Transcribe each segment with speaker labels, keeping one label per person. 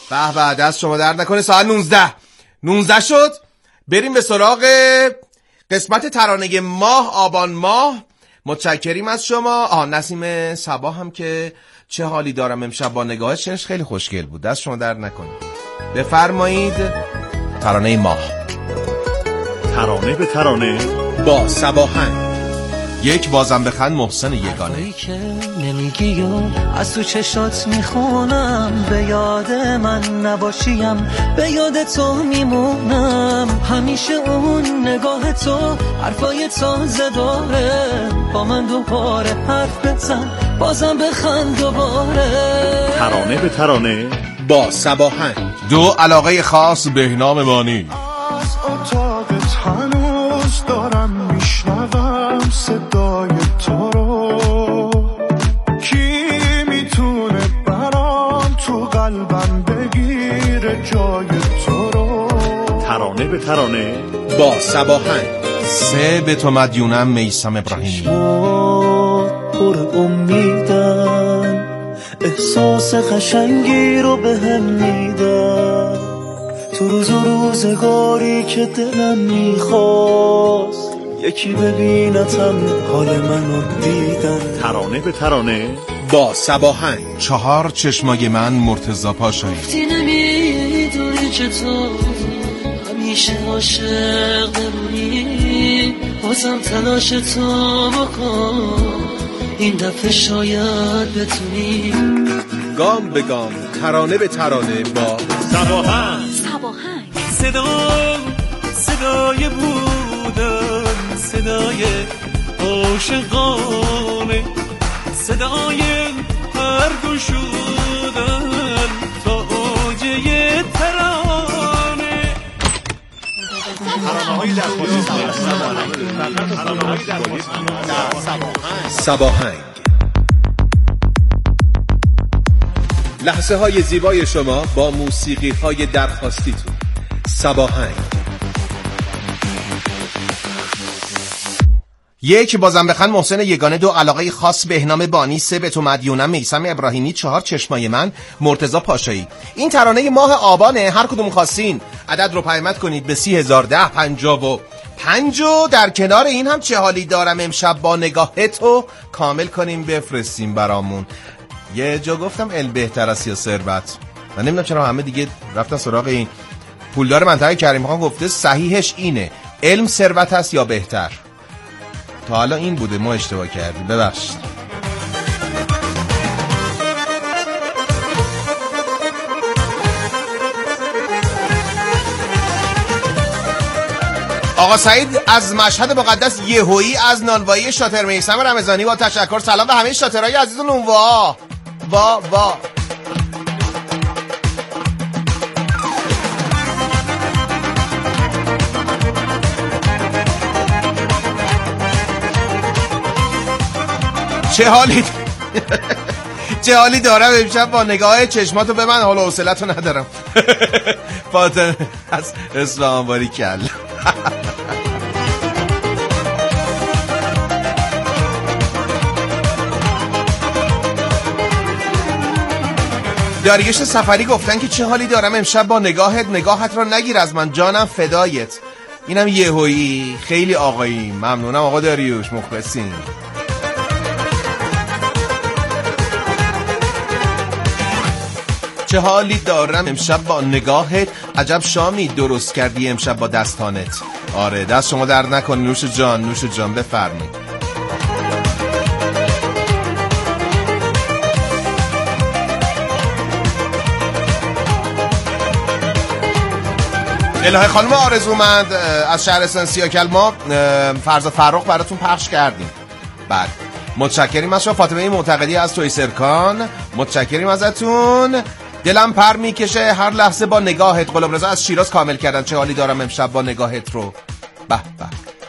Speaker 1: به به، دست شما درد نکنه. ساعت 19 شد. بریم به سراغ قسمت ترانه ماه آبان ماه. متشکریم از شما. نسیم صبا هم که چه حالی دارم امشب با نگاه شنش خیلی خوشگل بود. دست شما درد نکنه. بفرمایید ترانه ماه.
Speaker 2: ترانه به ترانه
Speaker 1: با صباهنگ. یک بازم بخند محسن یگانه.
Speaker 3: که نمیگی و از تو چشات میخونم، به یاد من نباشیم به یاد تو میمونم، همیشه اون نگاه تو حرفای تازه داره، با من دوباره حرف بزن بازم بخند دوباره.
Speaker 2: ترانه به ترانه
Speaker 1: با صباهنگ. دو علاقه خاص بهنام بانی.
Speaker 4: از اتاقت هنوز دارم میشنوم صدای تو رو، کی میتونه برام تو قلبم بگیره جای تو رو.
Speaker 2: ترانه به ترانه
Speaker 1: با صباهنگ. سه به تو مدیونم میثم ابراهیمی.
Speaker 3: پر امیدن احساس قشنگی رو بهم میدن، تو روز و روزگاری که دلم میخواست یکی ببینتم حال منو دیدن.
Speaker 2: ترانه به ترانه
Speaker 1: با صباهنگ. چهار چشمای من مرتضی پاشایی.
Speaker 3: گفتی نمیدونی که تو همیشه عاشق بمونی، بازم تلاش تو بکن این دفعه شاید بتونی.
Speaker 1: گام به گام ترانه به ترانه با
Speaker 2: صباهنگ.
Speaker 3: صدای بودن، صدای عاشقانه، صدای هر دو شدن تا اوجه ترانه.
Speaker 1: صباهنگ. لحظه های زیبای شما با موسیقی های درخواستیتون. صباهنگ. یک بازم بخند محسن یگانه. دو علاقه خاص بهنام بانی. سه به تو مدیونم میثم ابراهیمی. چهار چشمای من مرتضی پاشایی. این ترانه ماه آبانه. هر کدوم خواستین عدد رو پیامک کنید به 3010 55 و در کنار این هم چه حالی دارم امشب با نگاهتو کامل کنیم بفرستیم برامون. یه جا گفتم ال بهتر است یا ثروت، من نمیدونم چرا همه دیگه رفتن سراغ این. پولدار منطقه کریم خان گفته صحیحش اینه، علم ثروت است یا بهتر. تا حالا این بوده، ما اشتباه کردیم، ببخشید. آقا سعید از مشهد مقدس یهویی از نانوایی شاتر میثم رمضانی با تشکر. سلام به همه شاترهای عزیز و نونوا. وا چه حالی دارم امشب با نگاه چشماتو به من، حالا حوصله‌تو ندارم. فاطمه از اسلام باری کل. داریوش سفری گفتن که چه حالی دارم امشب با نگاهت را نگیر از من جانم فدایت. اینم یهویی. خیلی آقایی، ممنونم آقا داریوش، مخلصین. چه حالی دارم امشب با نگاهت، عجب شامی درست کردی امشب با دستانت. آره دست شما درد نکنه. نوش جان بفرمایید. الهه خانم آرزومند از شهرستان سیاکل، ما فرزاد فرخ براتون پخش کردیم. بله متشکریم از شما. فاطمه معتقدی از توی سرکان، متشکریم ازتون. دلم پر میکشه هر لحظه با نگاهت. غلام رضا از شیراز کامل کردن چه حالی دارم امشب با نگاهت رو. به به.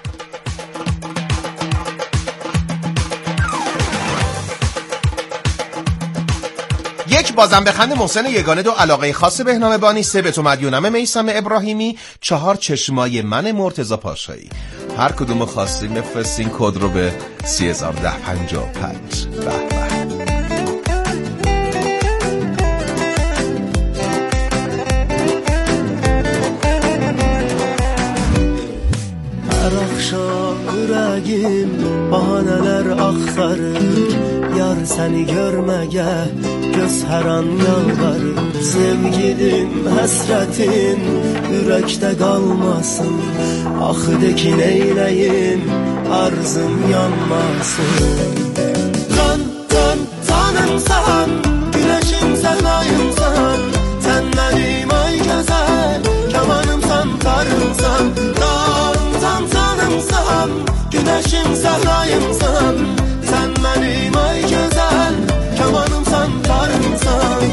Speaker 1: یک بازم بخند محسن یگانه. دو علاقه خاص بهنام بانی. سه به تو مدیونم میثم ابراهیمی. چهار چشمای من مرتضی پاشایی. هر کدوم خواستین بفرستین کد رو به 301055. به به.
Speaker 3: seni görmeye göz her an yalvarır. Sevgilim hasretin yürekte kalmasın. Ah de ki neyleyim arzım yanmasın. Dön dön tanımsan güneşim sen ayımsan. Sen benim ay güzel kemanımsan tarımsan. Dön tanımsan güneşim sen ayımsan. Sen benim ay güzel kemanımsan tarımsan.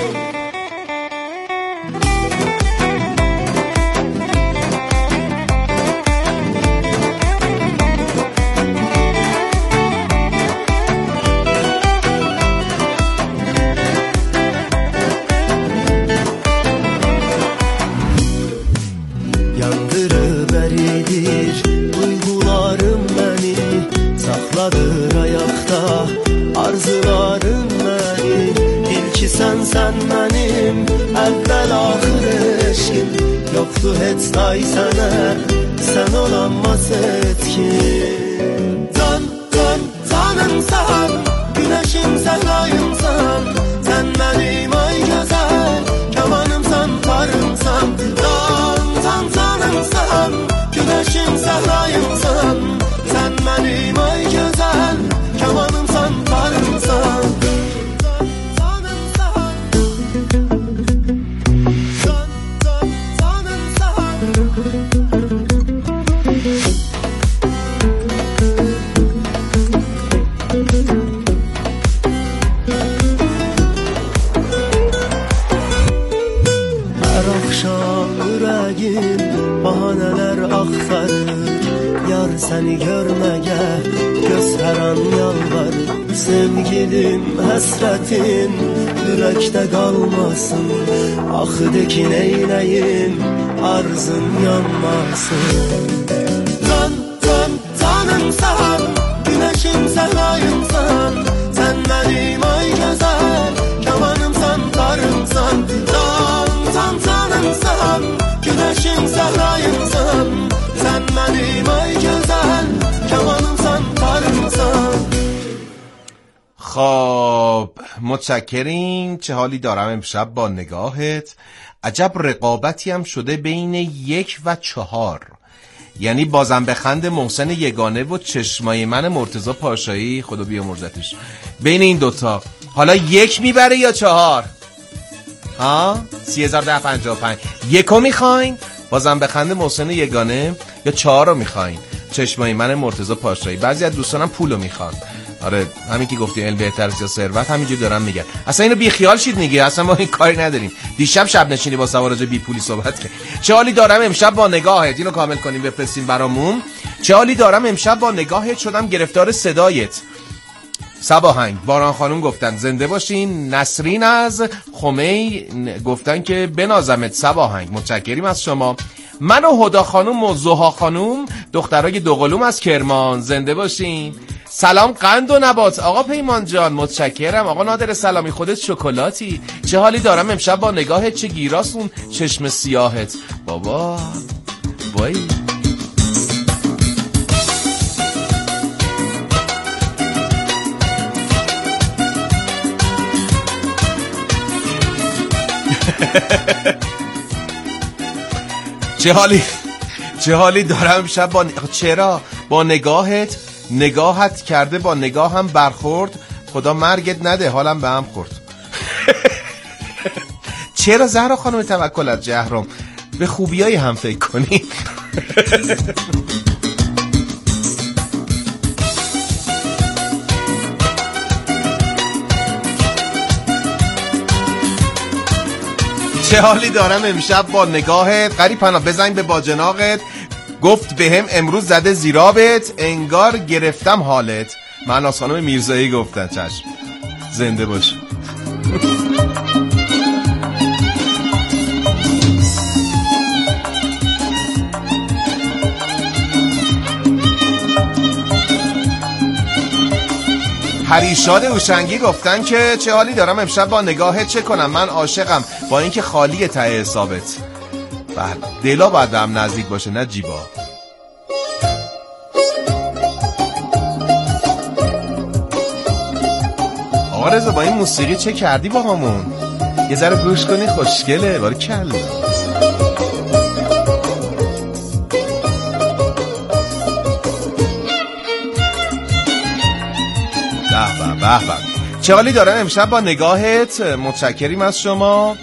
Speaker 3: Sen benim evvel ahir eşkim. Yoktu hiç day sana sen olamaz etkin. Dön dön tanımsan güneşim sen ayımsan. Sen benim ay güzel kemanımsan tarımsan. Dön tanımsan güneşim sen ayımsan. Sen benim ay güzel kemanımsan tarımsan. Bahaneler aktarır. Yar seni görmeye göz her an yalvarır. Sevgilim hasretin yürekte kalmasın. Ah de ki neyleyim arzın yanmasın. Dön dön tanımsan güneşim sen ayımsan. Sen benim ay güzel kemanımsan tarımsan. Dön tanımsan güneşim sen ayımsan. Sen benim ay güzel kemanımsan tarımsan.
Speaker 1: خب متشکریم. چه حالی دارم امشب با نگاهت. عجب رقابتی هم شده بین 1 و 4. یعنی بازم بخند محسن یگانه و چشمای من مرتضی پاشایی، خدا بیامرزتش، بین این دوتا. حالا 1 میبره یا 4؟ ها 301055 1 میخواین بازم بخند محسن یگانه یا 4 رو میخواین چشمای من مرتضی پاشایی؟ بعضی از دوستانم پولو میخوان. آره همین که گفتی علم بهتر از ثروت، همینجوری دارم میگن. اصلا اینو بی خیال شید دیگه، اصلا ما این کاری نداریم. دیشب شب نشینی با سوارج بی پولی صحبت کرد. چه حالی دارم امشب با نگاهت، اینو کامل کنیم بفرستین برامون. چه حالی دارم امشب با نگاهت، شدم گرفتار صدایت. صباهنگ باران خانم گفتن زنده باشین. نسرین از خمی گفتن که بنازمت صباهنگ. متشکریم از شما. من و هدا خانم و زها خانم دخترای دوقلوم از کرمان، زنده باشین. سلام قند و نبات آقا پیمان جان، متشکرم. آقا نادر سلامی خودت شکلاتی. چه حالی دارم امشب با نگاهت، چه گیراست اون چشم سیاهت بابا وای. چه حالی دارم شب با چرا با نگاهت کرده، با نگاهم برخورد. خدا مرگت نده، حالم به هم خورد. چرا زهرا خانم توکل از جهرم به خوبیای هم فکر کنی؟ چه حالی دارم امشب با نگاهت. قریب پناه بزنگ به باجناقت. گفت بهم امروز زده زیرابت، انگار گرفتم حالت. معناس خانم میرزایی گفتن چشم. زنده باش. پریشاد اوشنگی گفتن که چه حالی دارم امشب با نگاهت، چه کنم من عاشقم با اینکه خالی ته حسابت. بله دلا باید به هم نزدیک باشه نه جیبا. آقا رضا با این موسیقی چه کردی با همون؟ یه ذره گوش کنی خوشگله. باره کل به چه حالی دارن امشب با نگاهت؟ متشکریم از شما.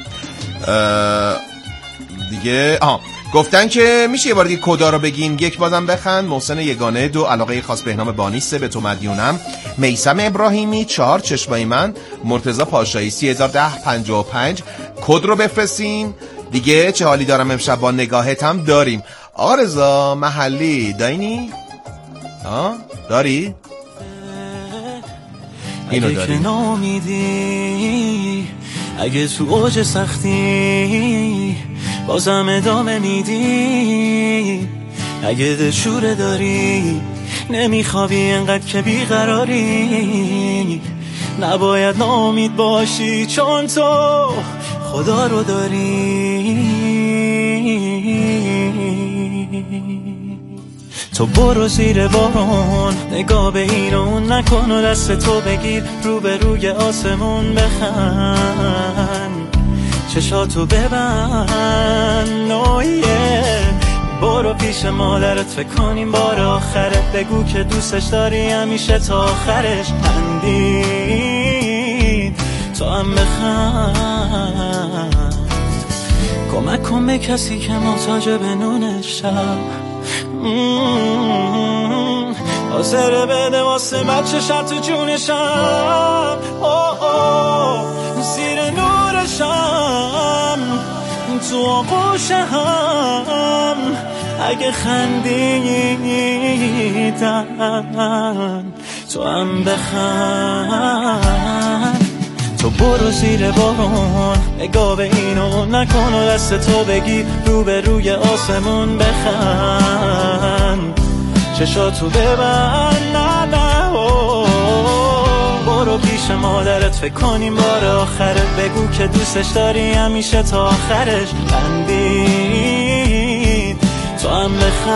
Speaker 1: دیگه گفتن که میشه یه بار دیگه کدا رو بگین. 1 بازم بخند. محسن یگانه. 2 علاقه خاص به نام بانی. 3 به تو مدیونم. میثم ابراهیمی. 4 چشمای من. مرتضی پاشایی. 301055 کد رو بفرستین. دیگه چه حالی دارم امشب با نگاهت هم داریم. آقا رضا محلی داینی؟ داری؟ اینو داری.
Speaker 3: اگه نامیدی، اگه تو اوج سختی بازم ادامه میدی، اگه دلشوره داری نمیخوابی انقدر که بیقراری، نباید ناامید باشی چون تو خدا رو داری. تو برو زیر بارون، نگاه به این و اون نکن و دست تو بگیر رو به روی آسمون بخند، چشاتو ببند نویه. برو پیش مادرت فکر کنیم بار آخره، بگو که دوستش داری همیشه تا آخرش. خندید تو هم بخند، کمک کن به کسی که محتاج به نون شب، حاضر بده واسه بچه شب تو جونشم، زیر نورشم تو آغوشم. اگه خندیدن تو هم بخند. تو برو زیر بارون، نگاه به اینو نکن و دست تو بگی رو به روی آسمون بخند، چشاتو ببند نه نه. برو پیش مادرت فکر کنیم بار آخرت، بگو که دوستش داری همیشه تا آخرش. خندید تو هم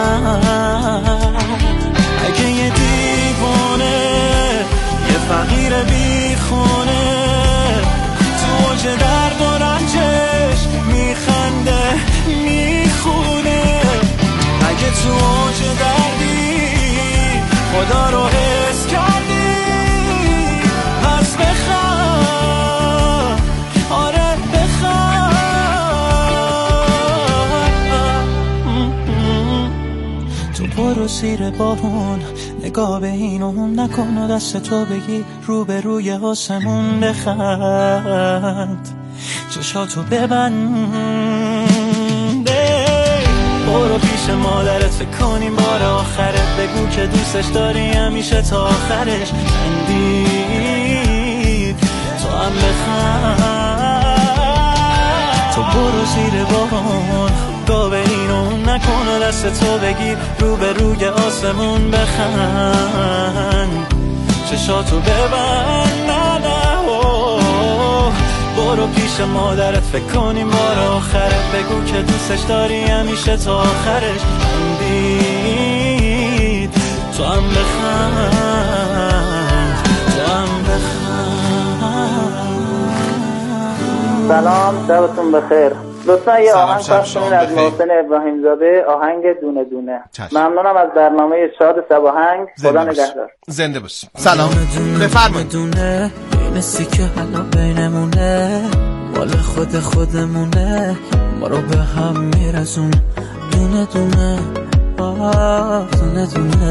Speaker 3: بخند. اگه یه دیوانه یه فقیر بیخونه تو اوج درد و رنجش میخنده میخونه، اگه تو اوج دردی خدا رو حس کردی پس بخند، آره بخند. تو برو زیر بارون، نگاه به این و اون نکن و دست تو بگی رو به روی آسمون بخند، چشاتو ببند. برو پیش مادرت فکر کنیم بار آخرت، بگو که دوستش داری همیشه تا آخرش. خندید تو هم بخند. تو برو زیر بارون، نگاه به این و اون نکن و دست تو بگیر رو به روی آسمون بخند، چشاتو ببند نه نه. برو پیش مادرت فکر کنیم بار آخرت، بگو که دوستش داری همیشه تا آخرش. خندید تو هم بخند، تو هم بخند.
Speaker 5: سلام، شبتون بخیر. لطفا یه آهنگ پخش کنید از محسن ابراهیم زاده، آهنگ دونه دونه. ممنونم از برنامه شاد سباهنگ. خدا نگهدار.
Speaker 1: زنده باش. سلام، بفرمایید.
Speaker 3: مثل که حالا بینمونه مال خودمونه، ما رو به هم میرسون دونه دونه دونه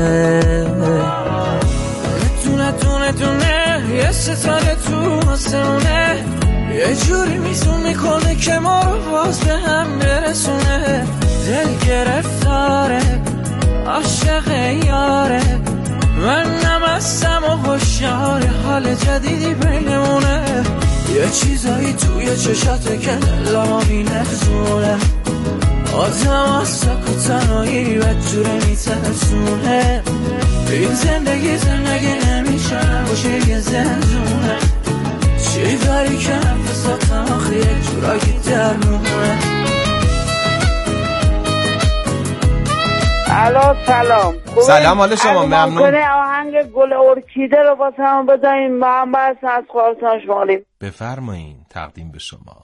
Speaker 3: دونه دونه دونه. یه ستاره تو آسمونه یه جوری میزون میکنه که ما رو باز به هم برسونه. دل گرفتاره عاشق یاره، من نمستم و هوشیار حال جدیدی بینمونه. یه چیزایی توی چشاته که دلمو می‌لرزونه، آدم از سک و تنهایی بدجوره میترسونه. این زندگی نمیشه باشه یه زندونه، چی داری که نفساتم آخه یک جورایی درمونه.
Speaker 5: سلام.
Speaker 1: سلام حال شما، ممنون.
Speaker 5: ممکنه آهنگ گل ارکیده رو واسمون بزنین؟ محمد از خراسان شمالی.
Speaker 1: بفرمایین، تقدیم به شما.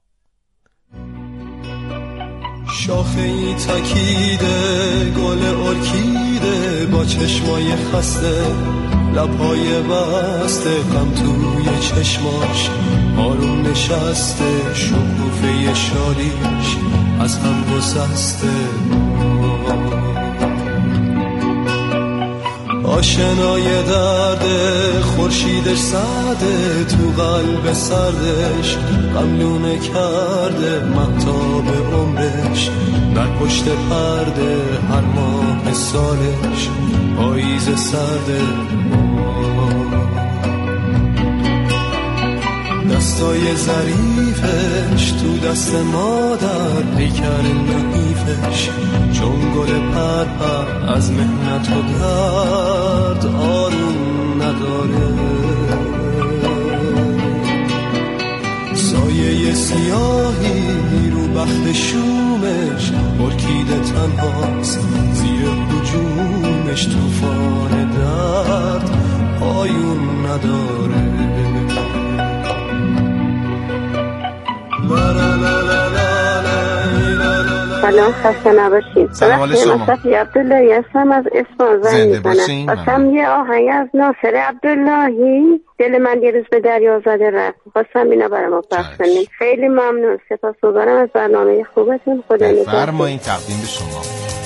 Speaker 3: شاخه ای تکیده گل ارکیده با چشمای خسته، لبهای بسته، غم توی چشماش آروم نشسته، شکوفه شادیش از هم گسسته. آشنای درد خورشیدش سرده، تو قلب سردش غملونه کرده، مهتاب عمرش در پشت پرده، هر ماه سالش پاییز سرده. دستای ظریفش تو دست مادر، پیکر نحیفش چون گل پرپر، از محنت و درد آروم نداره. سایه سیاهی رو بخت شومش، ارکیده تنهاست زیر هجومش، طوفان درد پایون نداره.
Speaker 6: سلام، خسته نباشید.
Speaker 1: سلام علیکم شما.
Speaker 6: صفی عبداللهی هستم از اصفهان زنگ میزنم. خواستم یه آهنگ از ناصر عبداللهی، دل من یه روز به دریا زده رفت، خواستم اینا برای ما پخش کنید. خیلی ممنون، سپاسگزارم از برنامه خوبتون. خدا نگهدار.
Speaker 1: بفرمایید، تقدیم به شما.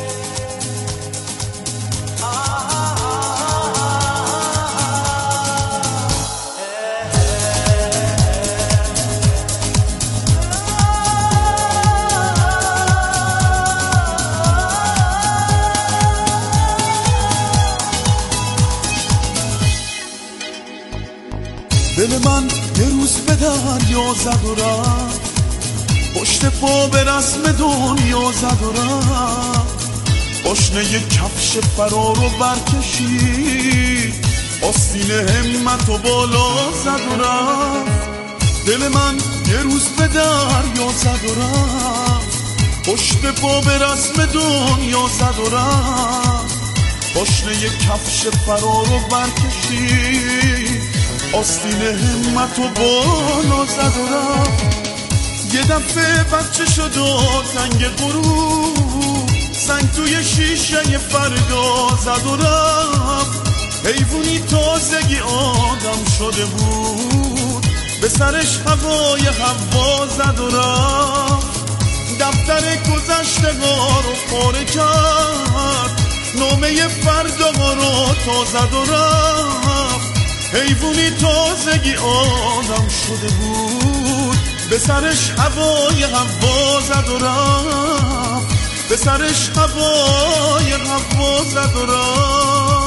Speaker 4: دل من یه روز به دریا زد و رفت، پشت پا به رسم دنیا زد و رفت، پاشنه یه کفش فرار رو برکشید، آستین همت و بالا زد و رفت. دل من یه روز به دریا زد و رفت، پشت پا به رسم دنیا زد و رفت، پاشنه یه کفش فرار رو برکشید، آستین همت و بالا زد و رفت. یه دفعه بچه شد و زنگ غروب، سنگ توی شیشه فردا زد و رفت. حیوونی تازگی آدم شده بود، به سرش هوای هوا زد و رفت. دفتر گذشته‌ها رو پاره کرد، نامه فردا رو تا زد و رفت. حیوونی تازگی آدم شده بود، به سرش هوای هوا زد و رفت، به سرش هوای هوا زد و رفت.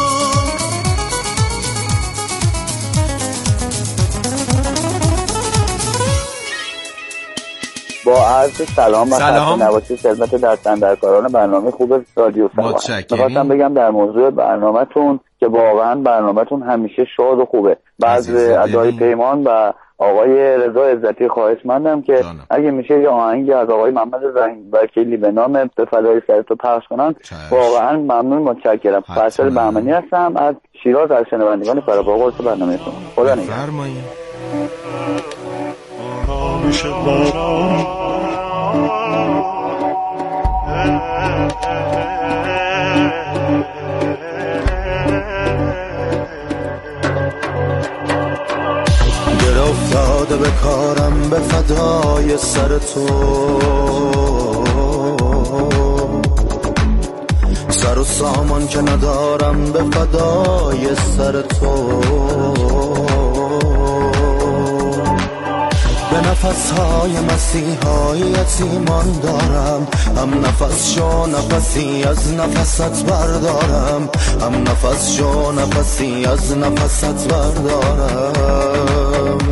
Speaker 7: با عرض سلام و خسته نباشید خدمت دستاندرکاران برنامه خوب رادیو سوار. می‌خواستم بگم در موضوع برنامه‌تون که واقعا برنامه‌تون همیشه شاد و خوبه. بعد ادای پیمان و آقای رضا عزتی خواهشمندم که اگه میشه یه آهنگی از آقای محمد رحیم وکیلی به نام به فدای سرتو پخش کنن، واقعا ممنون، متشکرم. فیصل بهمنی هستم از شیراز، از شنوندگان فراپاقرص برنامه‌تون. خدا نگهدار.
Speaker 3: دل افتاده به کارم به فدای سر تو، سر و سامان که ندارم به فدای سر تو. به نفسهای مسیحای یتیمان دارم، هم نفس شو نفسی از نفست بردارم، هم نفس شو نفسی از نفست بردارم.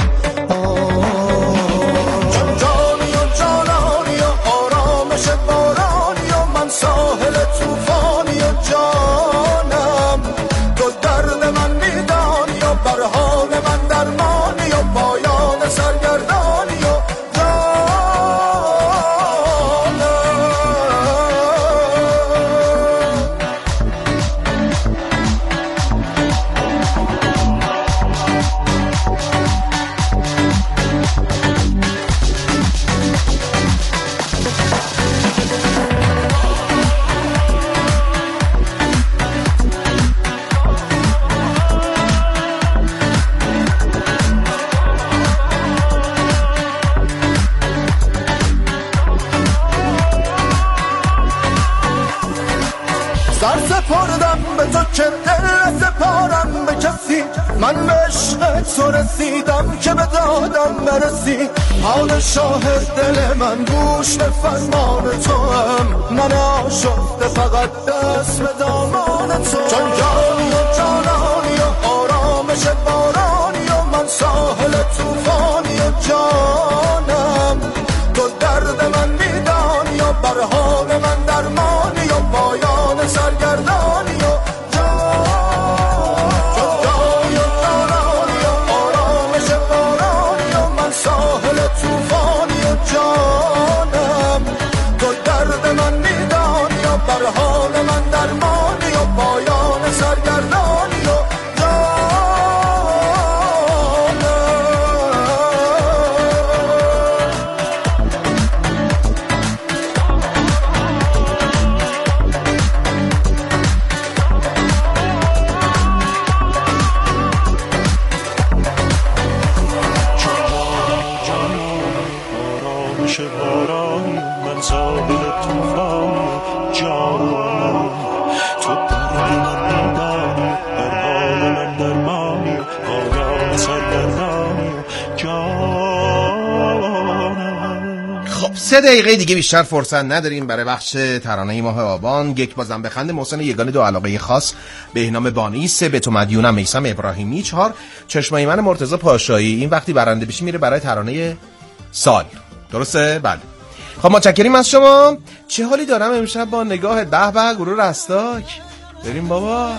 Speaker 3: جانی و جانانی و آرامش بارانی و من ساحل توفانی و جانم، تو درد من میدانی و بر حال من درمانی و پایان سرگردانی و جانم.
Speaker 8: سپردم به تو که دل نسپارم به کسی. من به عشق تو رسیدم که به دادم برسی. پادشاه دل من گوش به فرمان تو هم. من آشفته فقط دست به دامان تو. چون جانی و جانانی و آرامش بارانی و من ساحل توفانی و جانم. تو درد من میدانی و بر حال من درمانی و پایان سرگردانی و جانی و جانانی و آرامش بارانی و من ساحل توفانی و جانم. تو درد من میدانی و بر حال من درمانی و پایان سرگردانی و
Speaker 1: سه دقیقه دیگه بیشتر فرصت نداریم برای بخش ترانه ماه آبان. یک بازم بخند محسن یگانه، دو علاقه خاص بهنام بانی، سه به تو مدیونم میثم ابراهیمی، چهار چشمای من مرتضی پاشایی. این وقتی برنده بشی میره برای ترانه سال. درسته؟ بله. خب متشکریم از شما. چه حالی دارم امشب با نگاه به به گروه رستاک. بریم بابا.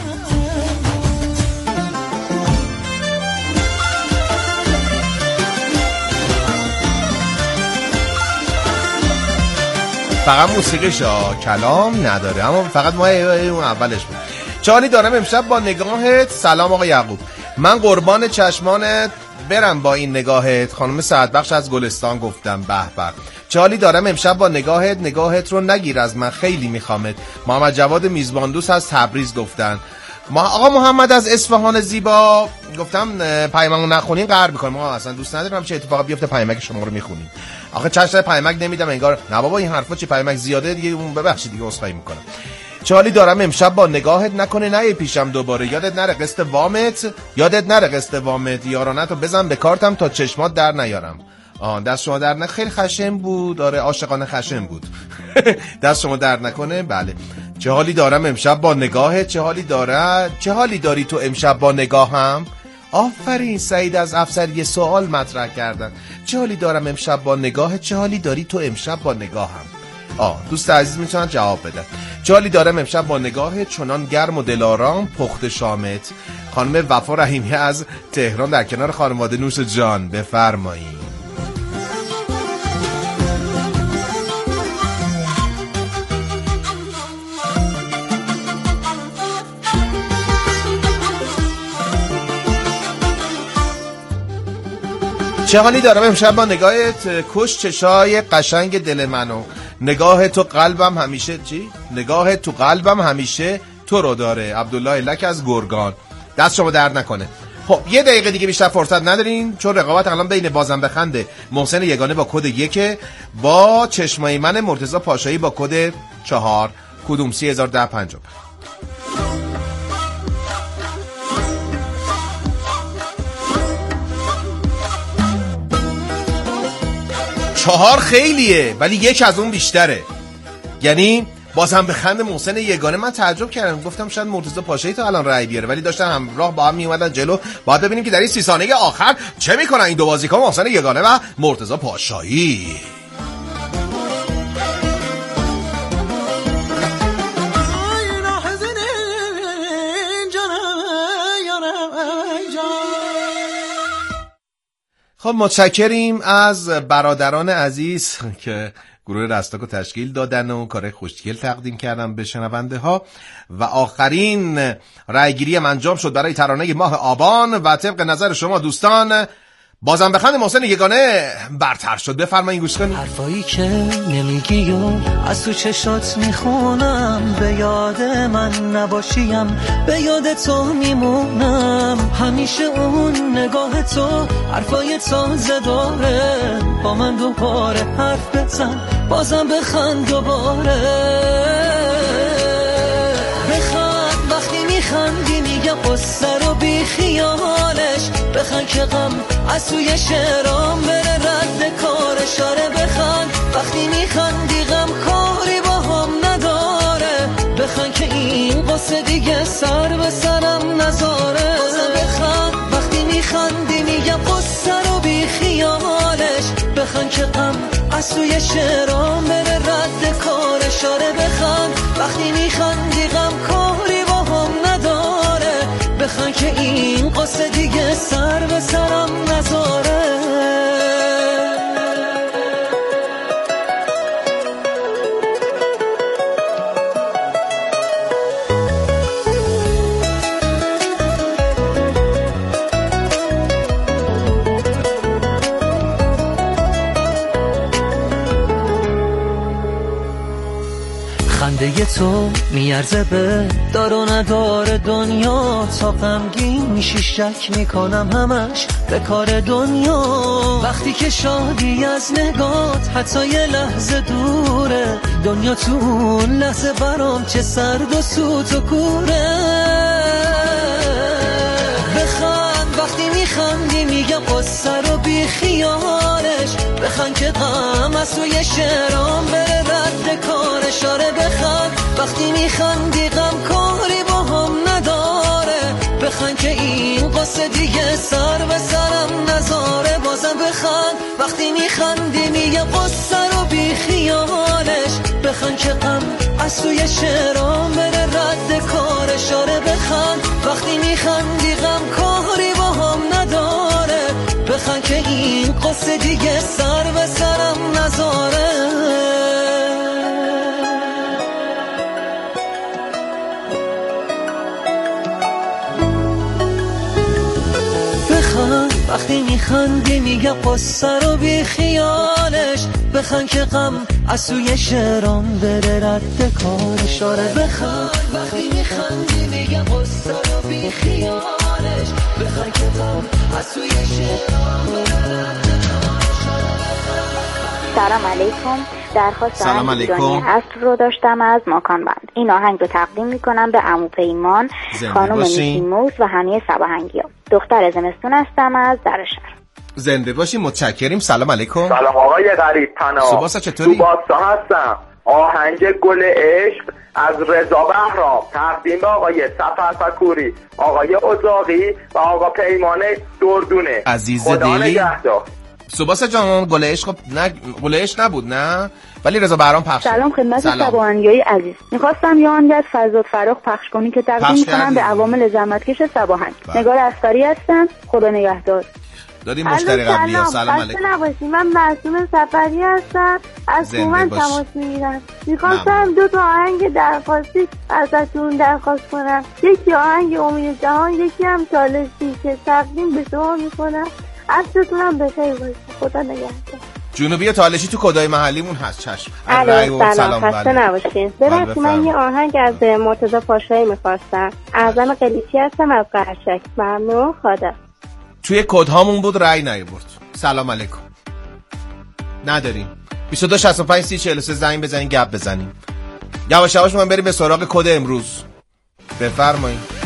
Speaker 1: فقط موسیقیش کلام نداره، اما فقط ما اون اولش بود. چالی دارم امشب با نگاهت. سلام آقا یعقوب، من قربان چشمانت برم با این نگاهت. خانم سعد بخش از گلستان گفتم به به. چالی دارم امشب با نگاهت رو نگیر از من، خیلی میخوامت. محمد جواد میزبان دوست از تبریز گفتن. آقا محمد از اصفهان زیبا گفتم پیاممون نخونین قهر میکنم. ما اصلا دوست ندارم چه اتفاقی بیفته پیامک شما رو میخونیم. آخه چشم پیامک نمیدم انگار نه بابا این حرفا چه پیامک زیاده دیگه، اون ببخشید دیگه عذرخواهی میکنم. چالی دارم امشب با نگاهت نکنه نه پیشم دوباره. یادت نره قسط وامت یارانتو بزن به کارتم تا چشمات در نیارم. دست شما در نکنه. خیلی خشن بود. آره عاشقانه خشن بود. دست شما در نکنه. بله. چه حالی دارم امشب با نگاهت. چه حالی داری تو امشب با نگاهم. آفرین سعید از افسر یه سوال مطرح کردن. چه حالی دارم امشب با نگاهت. چه حالی داری تو امشب با نگاهم. دوست عزیز میتونن جواب بدن. چه حالی دارم امشب با نگاهت. چنان گرم و دلارام پخت شامت. خانم وفا رحیمی از تهران در کنار خانواده نوش جان. بفرمایید. چه حالی دارم امشب با نگاهت. کش چشای قشنگ دل منو. نگاه تو قلبم همیشه تو رو داره. عبدالله لک از گرگان. دست شما درد نکنه. خب یه دقیقه دیگه بیشتر فرصت ندارین چون رقابت الان بین بازم بخنده محسن یگانه با کد 1 با چشمای من مرتضی پاشایی با کد 4. کدوم 301050. 4 خیلیه ولی 1 از اون بیشتره. یعنی بازم بخند محسن یگانه. من تعجب کردم گفتم شاید مرتضی پاشایی تا الان رأی بیاره ولی داشتن همراه با هم می اومدن جلو. باید ببینیم که در این 30 ثانیه آخر چه میکنن این دو بازیکن محسن یگانه و مرتضی پاشایی. خب متشکریم از برادران عزیز که گروه رستاکو تشکیل دادن و کار خوشگل تقدیم کردن به شنونده ها و آخرین رأیگیری انجام شد برای ترانه ماه آبان و طبق نظر شما دوستان بازم بخند محسن یگانه برتر شد. بفرمایید گوش کنید.
Speaker 3: حرفایی که نمیگی و از تو چشات میخونم، به یاد من نباشیم به یاد تو میمونم. همیشه اون نگاه تو حرفای تازه داره، با من دوباره حرف بزن بازم بخند دوباره. میخندی میگم قصه رو بی خیالش بخند که غم از توی شعرام بره رد کارش. آره بخند وقتی میخندی غم کاری با هم نداره بخند که این قصه دیگه سر به سرم نذاره. بخند وقتی میخندی میگم قصه رو بی خیالش بخند که غم از توی شعرام بره رد کارش. آره بخند وقتی میخندی غم کاری با هم نداره بخند که این قصه دیگه سر به سرم نذاره. خنده تو میارزه به دار و ندار دنیا تا غمگین میشی شک میکنم همش به کار دنیا. وقتی که شادی از نگات حتی یه لحظه دوره دنیا تو اون لحظه برام چه سرد و سوت و کوره. بخند وقتی میخندی میگم قصه رو بی خیالش بخند که غم از توی شعرام بره رد کارش. آره بخند وقتی میخندی غم کاری با هم نداره بخند که این قصه دیگه سر به سرم نذاره. بازم بخند وقتی میخندی میگم قصه رو بی خیالش بخند که غم از توی شعرام بره رد کارش. آره بخند وقتی میخندی غم کاری با هم نداره بخند که این قصه دیگه سر به سرم نذاره. وقتی میخندی میگم قصه رو بی خیالش بخند که غم از توی شعرام بره رد کارش. آره بخند وقتی میخندی میگم قصه رو بی خیالش بخند که غم از توی شعرام بره رد کارش.
Speaker 9: سلام علیکم. درخواست آهنگ دنیا هست رو داشتم از ماکان بند. این آهنگ رو تقدیم میکنم به عمو پیمان، خانم میسیموس و همه سباهنگی ها. دختر زمستون هستم از درشهر.
Speaker 1: زنده باشی. متشکریم. سلام علیکم.
Speaker 10: سلام آقای غریب پناه.
Speaker 1: سباسا چطوری؟
Speaker 10: سباسا هستم. آهنگ گل عشق از رضا بهرام تقدیم به آقای سفر فکوری، آقای ازاقی و آقا پیمان دردونه.
Speaker 1: عزیز دلی. سباسا جان گل عشق نه گل عشق نبود نه ولی رضا بهرام پخش.
Speaker 11: سلام خدمت سباهنگی عزیز. می‌خواستم یه آهنگ از فرزاد فراخ پخش کنی که تقدیم می‌کنم به عوامل زحمتکش سباهنگ. نگار اسکاری هستم. خدا نگهدار.
Speaker 1: دادیم مشتری قبلی ها. سلام علیکم.
Speaker 12: نباشید. من معصوم سفری هستم از کومن تماس میگیرم. می‌خواستم دو تا آهنگ درخواستی ازتون درخواست کنم. یکی آهنگ امید جهان، یکی هم چالشی که تقدیم به شما می‌کنم. عصرتونم بخیر باشه. خدا نگهدار.
Speaker 1: جنوبی تالشی تو کدای محلیمون هست. چشم.
Speaker 12: سلام. خسته نباشین. ببخشید من یه آهنگ از مرتضی پاشایی می‌خواستم. اعظم قلیچی هستم از قرشک. ممنون. خدا.
Speaker 1: توی کدهامون بود رأی نیاورد. سلام علیکم. نداریم. 22 65 30 43 زنگ بزنین گپ بزنیم. یواش یواش من بریم به سراغ کد امروز. بفرمایید.